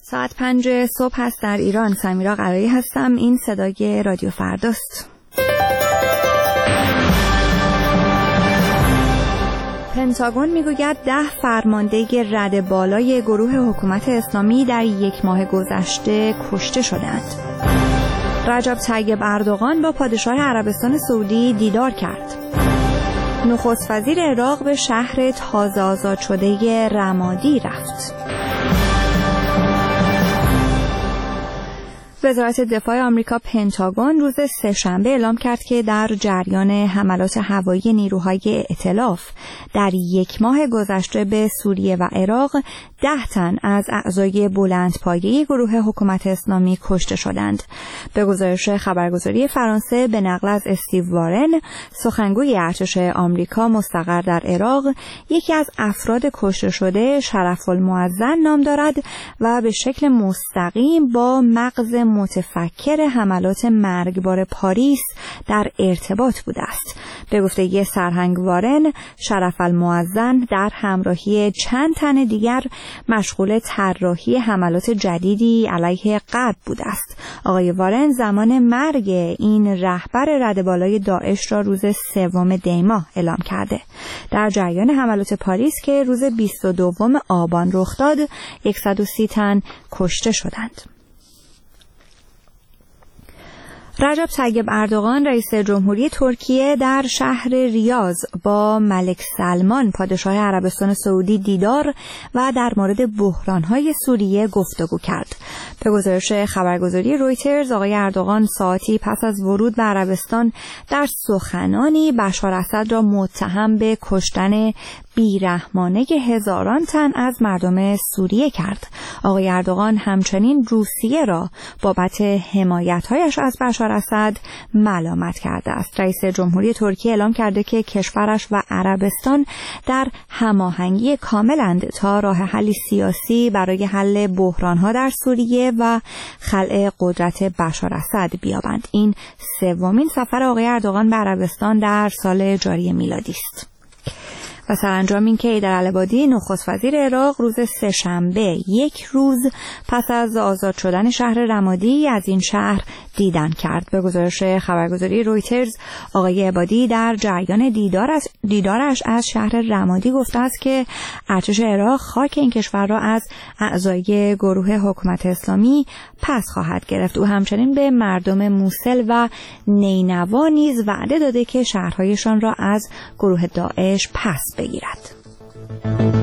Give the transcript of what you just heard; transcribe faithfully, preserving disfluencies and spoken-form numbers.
ساعت پنج صبح هست در ایران. سمیرا قرایی هستم. این صدای رادیو فرداست. پنتاگون میگوید ده فرمانده رد بالای گروه حکومت اسلامی در یک ماه گذشته کشته شدند. رجب طیب اردوغان با پادشاه عربستان سعودی دیدار کرد. نخست وزیر عراق به شهر تازه آزاد شده رمادی رفت. وزارت دفاع آمریکا پنتاگون روز سه‌شنبه اعلام کرد که در جریان حملات هوایی نیروهای ائتلاف در یک ماه گذشته به سوریه و عراق ده تن از اعضای بلندپایه گروه حکومت اسلامی کشته شدند. به گزارش خبرگزاری فرانسه به نقل از استیو وارن، سخنگوی ارتش آمریکا مستقر در عراق، یکی از افراد کشته شده شرف المعظم نام دارد و به شکل مستقیم با مغز متفکر حملات مرگبار پاریس در ارتباط بوده است. به گفته سرهنگ وارن، شرف المعظم در همراهی چند تن دیگر مشغول طراحی حملات جدیدی علیه غرب بوده است. آقای وارن زمان مرگ این رهبر ردبالای داعش را روز سوم دی ماه اعلام کرده. در جریان حملات پاریس که روز بیست و دوم آبان رخ داد، صد و سی تن کشته شدند. رجب طیب اردوغان رئیس جمهوری ترکیه در شهر ریاض با ملک سلمان پادشاه عربستان سعودی دیدار و در مورد بحران‌های سوریه گفتگو کرد. به گزارش خبرگزاری رویترز، آقای اردوغان ساعتی پس از ورود به عربستان در سخنانی بشار اسد را متهم به کشتن بیرحمانه هزاران تن از مردم سوریه کرد. آقای اردوغان همچنین روسیه را بابت حمایت‌هایش از بشار اسد ملامت کرده است. رئیس جمهوری ترکیه اعلام کرده که کشورش و عربستان در هماهنگی کاملند تا راه حلی سیاسی برای حل بحران‌ها در سوریه و خلع قدرت بشار اسد بیابند. این سومین سفر آقای اردوغان به عربستان در سال جاری میلادی است. و سرانجام این که حیدرالعبادی نخست وزیر عراق روز سه‌شنبه یک روز پس از آزاد شدن شهر رمادی از این شهر دیدن کرد. به گزارش خبرگزاری رویترز، آقای عبادی در جریان دیدار از دیدارش از شهر رمادی گفته است که ارتش عراق خاک این کشور را از اعضای گروه حکومت اسلامی پس خواهد گرفت. او همچنین به مردم موصل و نینوا نیز وعده داده که شهرهایشان را از گروه داعش پس بگیرد.